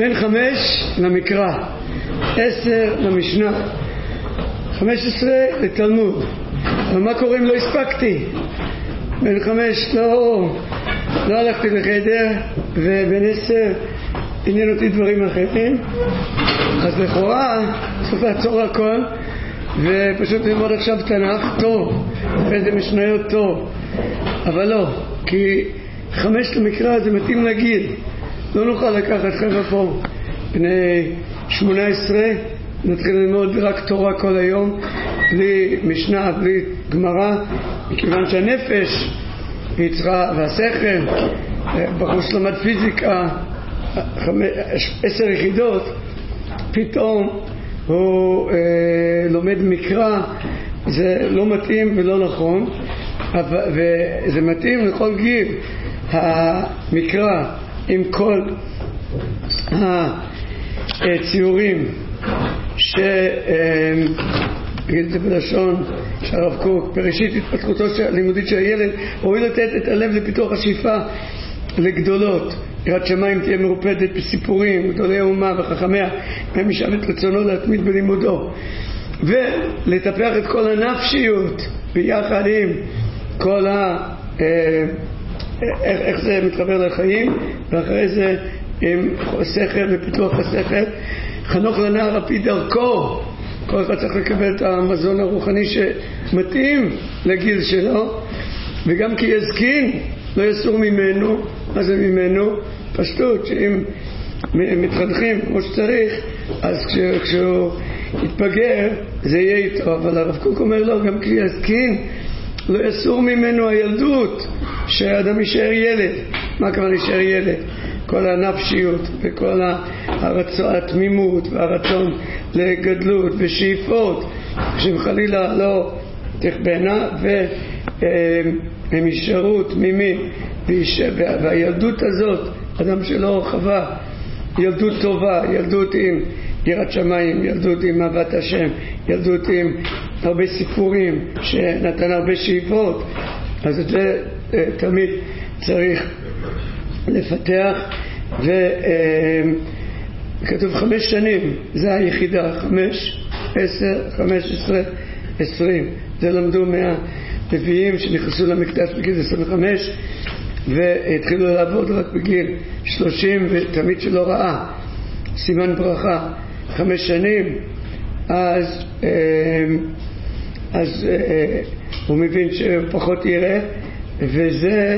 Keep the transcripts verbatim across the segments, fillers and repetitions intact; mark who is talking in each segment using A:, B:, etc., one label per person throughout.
A: בין חמש למקרא, עשר למשנה, חמש עשרה לתלמוד. אבל מה קורה אם לא הספקתי? בין חמש לא, לא הלכתי לחדר, ובין עשר עניין אותי דברים אחרים, אז לכאורה צריך לעצור הכל ופשוט ללמוד עכשיו תנ"ך טוב, אחרי זה משניות טוב, אבל לא, כי חמש למקרא זה מתאים לגיל. לא נוכל לקחת חבר'ה פה בני שמונה עשרה, נתחיל ללמוד רק תורה כל היום, בלי משנה, בלי גמרא, מכיוון שהנפש היא צריכה, והשכל, בחור שלמד פיזיקה עשר יחידות, פתאום הוא אה, לומד מקרא, זה לא מתאים ולא נכון, וזה מתאים לכל גיל. המקרא עם כל הציורים ש... נגיד את זה בלשון שהרב קוק, בראשית התפתחותו הלימודית של הילד, הואיל לתת את הלב לפיתוח השאיפה לגדולות, יראת שמיים תהיה מרופדת בסיפורים, גדולי האומה וחכמיה, הם משם את רצונו להתמיד בלימודו, ולטפח את כל הנפשיות ביחד עם כל ה... איך, איך זה מתחבר לחיים, ואחרי זה עם שכל ופיתוח השכל. חנוך לנער על פי דרכו, כל אחד צריך לקבל את המזון הרוחני שמתאים לגיל שלו, וגם כי יזקין לא יסור ממנו. מה זה ממנו? פשטות, שאם מתחנכים כמו שצריך, אז כשהוא, כשהוא יתבגר זה יהיה איתו. אבל הרב קוק אומר לו, גם כי יזקין לא יסור ממנו הילדות, שהאדם יישאר ילד. מה כבר יישאר ילד? כל הנפשיות וכל הרצון, התמימות והרצון לגדלות ושאיפות שחלילה לא תכבנה, והם יישארו תמימים, והילדות הזאת, אדם שלא חווה ילדות טובה, ילדות עם יראת שמיים, ילדות עם אהבת השם, ילדות עם הרבה סיפורים שנתן הרבה שאיפות, אז את זה תמיד צריך לפתח. וכתוב חמש שנים, זה היחידה, חמש, עשר, חמש עשרה, עשרים. זה למדו מהנביאים שנכנסו למקדש בגיל עשרים וחמש והתחילו לעבוד רק בגיל שלושים, ותמיד שלא ראה סימן ברכה חמש שנים, אז אז הוא מבין שהוא פחות יראה, וזה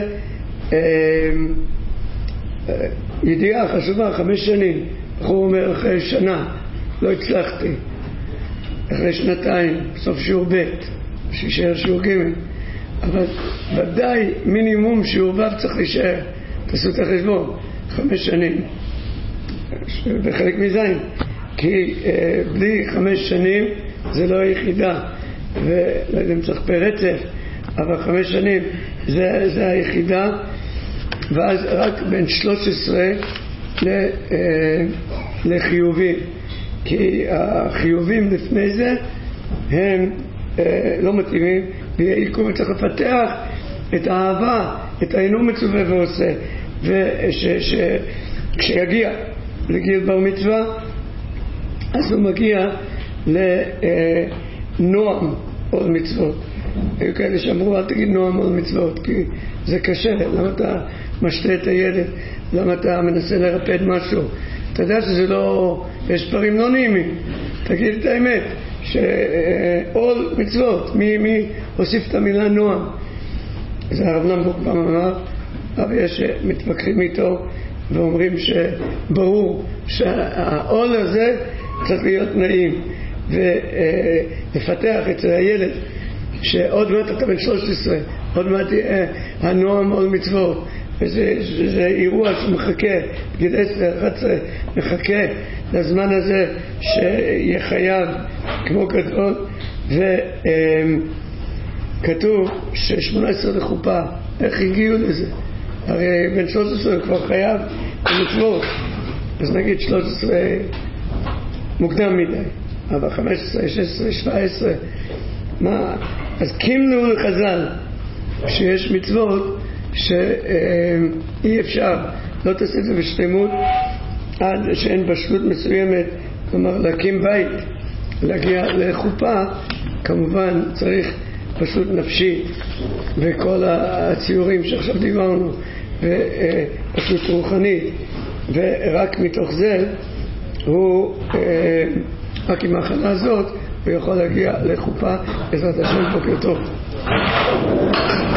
A: ידיעה חשובה. חמש שנים, בחור אומר אחרי שנה לא הצלחתי, אחרי שנתיים סוף שיעור ב' שישאר שיעור ג', אבל ודאי מינימום שיעור ו' צריך להישאר. תעשו את החשבון, חמש שנים בחלק מזין, כי אה, בלי חמש שנים זה לא היחידה, ולא יודע אם צריך פרצף, אבל חמש שנים זה, זה היחידה. ואז רק בין שלוש עשרה לחיובים, כי החיובים לפני זה הם לא מתאימים, ויעיקו, וצריך לפתח את האהבה, את האינו מצווה ועושה, וכשיגיע לגיל בר מצווה אז הוא מגיע לנועם עוד מצוות. היו כאלה שאמרו אל תגיד נועם עוד מצוות כי זה קשה, למה אתה משתה את הילד, למה אתה מנסה לרפד משהו, אתה יודע שזה לא, יש דברים לא נעימים, תגיד את האמת שעול מצוות, מי, מי הוסיף את המילה נועם? זה הרב נמבוק פעם אמר, אבל יש מתווכחים איתו ואומרים שברור שהעול הזה צריך להיות נעים, ולפתח אצל הילד שעוד מעט אתה בן שלוש עשרה, עוד מעט הנועם עול מצוות, וזה זה אירוע שמחכה בגיל עשר אחת עשרה, מחכה לזמן הזה שיהיה חייב כמו גדול. וכתוב ש-שמונה עשרה לחופה, איך הגיעו לזה? הרי בן שלוש עשרה כבר חייב במצוות, אז נגיד שלוש עשרה מוקדם מדי, אבל חמש עשרה, שש עשרה, שבע עשרה, מה? אז קימנו לחז"ל שיש מצוות שאי אפשר, לא תעשה את זה בשלמות עד שאין בשלות מסוימת, כלומר להקים בית, להגיע לחופה, כמובן צריך בשלות נפשית וכל הציורים שעכשיו דיברנו, ובשלות רוחנית, ורק מתוך זה הוא, רק עם ההכנה הזאת הוא יכול להגיע לחופה. בעזרת השם, בוקר טוב.